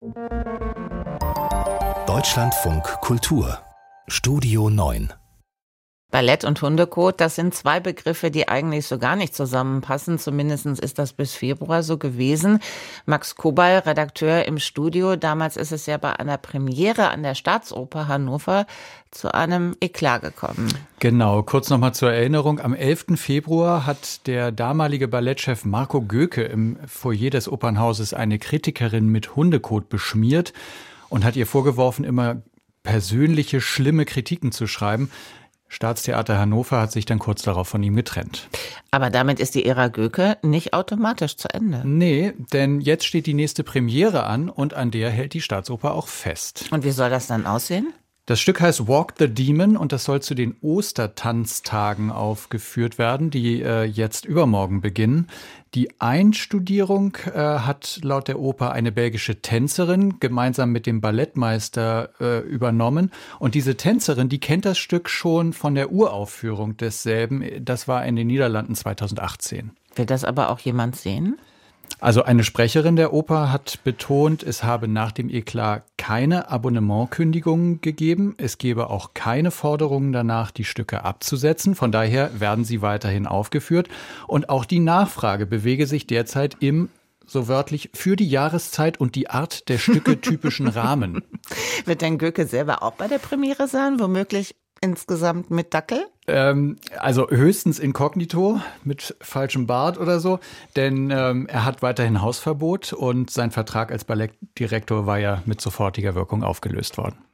Deutschlandfunk Kultur Studio 9. Ballett und Hundekot, das sind zwei Begriffe, die eigentlich so gar nicht zusammenpassen. Zumindest ist das bis Februar so gewesen. Max Kobal, Redakteur im Studio. Damals ist es ja bei einer Premiere an der Staatsoper Hannover zu einem Eklat gekommen. Genau, kurz nochmal zur Erinnerung. Am 11. Februar hat der damalige Ballettchef Marco Göke im Foyer des Opernhauses eine Kritikerin mit Hundekot beschmiert und hat ihr vorgeworfen, immer persönliche, schlimme Kritiken zu schreiben. Staatstheater Hannover hat sich dann kurz darauf von ihm getrennt. Aber damit ist die Ära Göke nicht automatisch zu Ende. Nee, denn jetzt steht die nächste Premiere an und an der hält die Staatsoper auch fest. Und wie soll das dann aussehen? Das Stück heißt Walk the Demon und das soll zu den Ostertanztagen aufgeführt werden, die jetzt übermorgen beginnen. Die Einstudierung hat laut der Oper eine belgische Tänzerin gemeinsam mit dem Ballettmeister übernommen. Und diese Tänzerin, die kennt das Stück schon von der Uraufführung desselben. Das war in den Niederlanden 2018. Will das aber auch jemand sehen? Also eine Sprecherin der Oper hat betont, es habe nach dem Eklat keine Abonnementkündigungen gegeben. Es gebe auch keine Forderungen danach, die Stücke abzusetzen. Von daher werden sie weiterhin aufgeführt. Und auch die Nachfrage bewege sich derzeit im, so wörtlich, für die Jahreszeit und die Art der Stücke typischen Rahmen. Wird denn Göke selber auch bei der Premiere sein? Womöglich insgesamt mit Dackel? Also höchstens inkognito mit falschem Bart oder so, denn er hat weiterhin Hausverbot und sein Vertrag als Ballettdirektor war ja mit sofortiger Wirkung aufgelöst worden.